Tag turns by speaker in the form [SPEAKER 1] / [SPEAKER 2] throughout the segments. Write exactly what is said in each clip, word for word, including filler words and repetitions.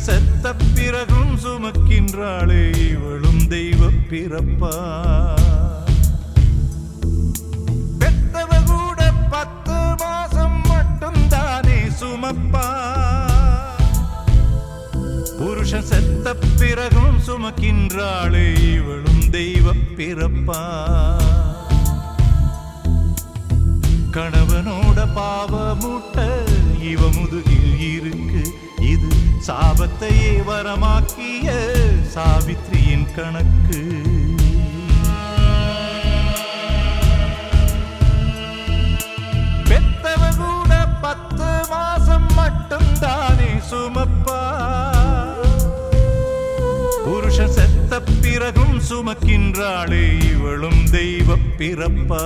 [SPEAKER 1] செத்த பிறகும் சுமக்கின்றாளே இவளும் தெய்வ பிறப்பா. பெத்தவ கூட பத்து மாசம் மட்டும் தானே சுமப்பா. புருஷன் செத்த பிறகும் சுமக்கின்றாளே இவளும் தெய்வ பிறப்பா. கணவனோட பாவ மூட்ட இவ முதுகில் இருக்கு. இது சாபத்தையே வரமாக்கிய சாவித்ரியின் கணக்கு. பெத்தவ கூட பத்து மாசம் மட்டும் தானே சுமப்பா. புருஷன் செத்த பிறகும் சுமக்கின்றாளே இவளும் தெய்வ பிறப்பா.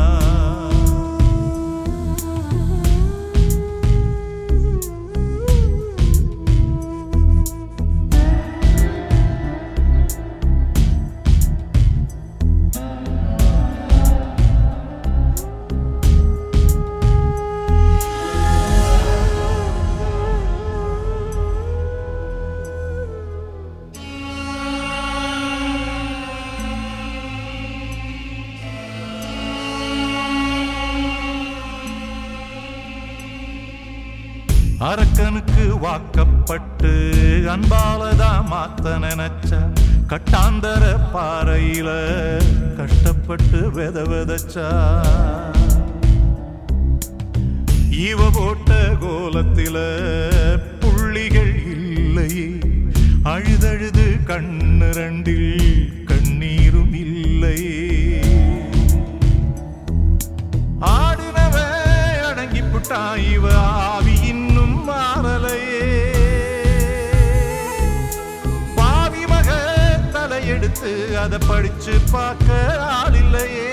[SPEAKER 1] அரக்கனுக்கு வாக்கப்பட்டு அன்பாலதான் மாத்த நினைச்சா. கட்டாந்தர பாறையில கஷ்டப்பட்டு வெத வெதச்சா. இவ போட்ட கோலத்தில புள்ளிகள் இல்லையே. அழுதழுது கண்ணு ரெண்டில் கண்ணீரும் இல்லையே. ஆடினவ அடங்கி புட்டா இவ ஆவி இன்னும் மாறலையே. பாவி மக தலையெடுத்து அதை படிச்சு பார்க்க ஆள் இல்லையே.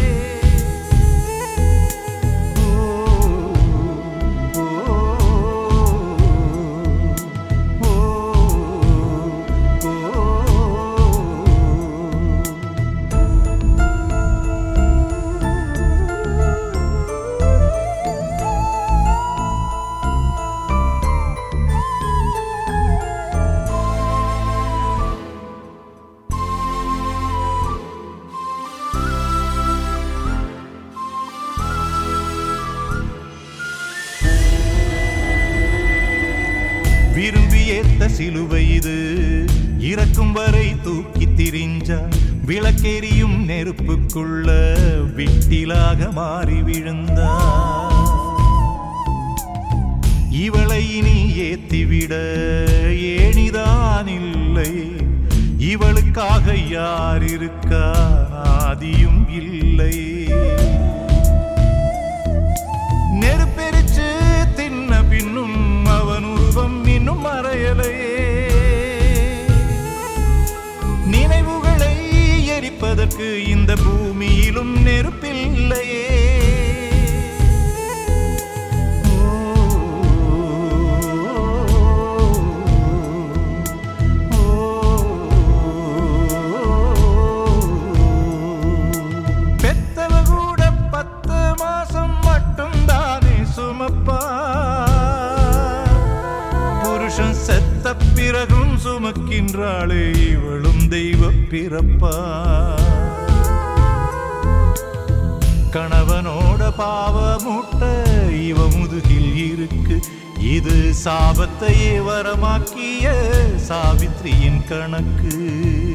[SPEAKER 1] விரும்பி ஏத்த சிலுவை இது இறக்கும் வரை தூக்கி திரிஞ்சா. விளக்கெரியும் நெருப்புக்குள்ள விட்டிலாக மாறி விழுந்தா. இவளை இனி ஏத்திவிட ஏனிதான் இல்லை. இவளுக்காக யார் இருக்கா ஆதியும் இல்லை. நெருப்பெரிச்சு தின்ன பின்னும் அவன் உருவம் இன்னும் மறையலையே. நினைவுகளை எரிப்பதற்கு இந்த பூமியிலும் நெருப்பில்லையே. பெத்தவ கூட பத்து மாசம் மட்டும் தானே சுமப்பா. புருஷன் செத்த பிறகும் சுமக்கின்றாளே இவளும் தெய்வ பிறப்பா. கணவனோட பாவ மூட்ட இவ முதுகில் இருக்கு. இது சாபத்தையே வரமாக்கிய சாவித்ரியின் கணக்கு.